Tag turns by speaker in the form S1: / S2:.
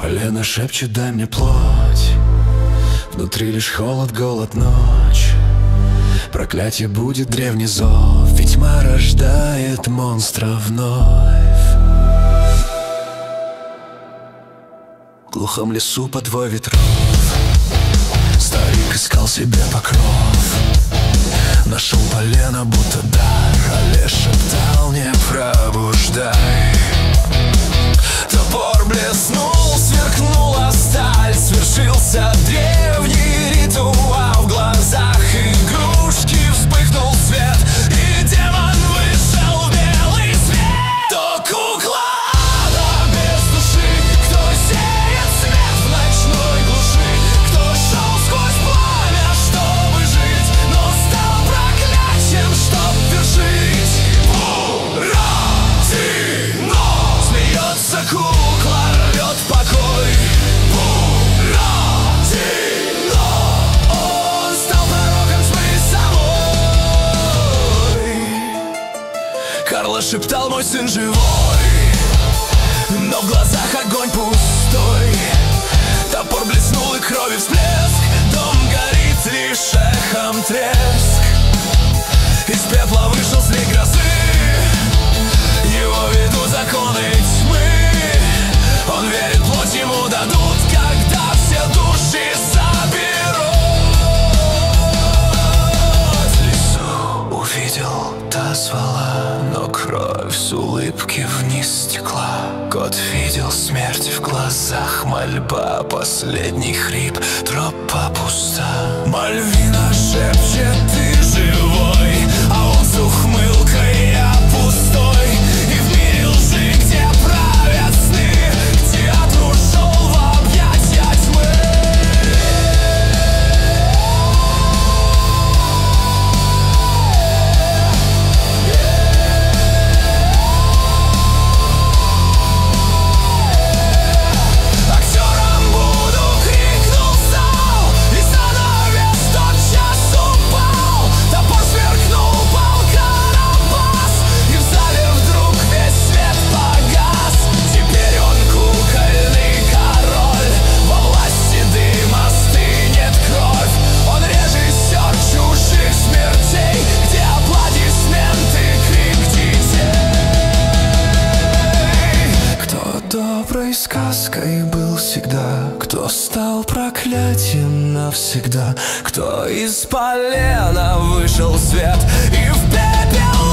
S1: Полено шепчет: дай мне плоть. Внутри лишь холод, голод, ночь. Проклятие будет древний зов, ведь тьма рождает монстра вновь. В глухом лесу под вой ветров старик искал себе покров. Нашел полено, будто дар, а лес шептал: не пробуждай. Топор блеснул, сверкнула сталь, свершился древний ритуал. В глазах игрушки вспыхнул свет, и демон вышел в белый свет. То кукла ада без души, кто сеет свет в ночной глуши, кто шел сквозь пламя, чтобы жить, но стал проклятием, чтоб вершить. Буратино! Смеется кукла, рвет покой. Буратино! Он стал пророком тьмы самой. Карло шептал: мой сын живой, но в глазах огонь пустой. Топор блеснул, и крови всплеск. Дом горит, лишь эхом треск. Из пепла вышел змей грозы, его ведут законы тьмы. Он верит, плоть ему дадут, когда все души соберут. В лесу увидел, та звала, но кровь с улыбки вниз текла. Кот видел смерть в глазах, мольба, последний хрип, тропа пуста. Мальвина шепчет: ты живой, а он с ухмылкой: я пустой. И в мире лжи, где правят сны, к театру шел в объятья тьмы. Актером буду, крикнул зал, и занавес тотчас упал. Топор сверкнул, пал Карабас, и в зале вдруг весь свет погас. Теперь он кукольный король, во власти дыма стынет кровь. Он режиссер чужих смертей, где аплодисменты, крик детей. Кто доброй сказкой был всегда, кто стал проклятием навсегда, кто из полена вышел в свет, и в пепел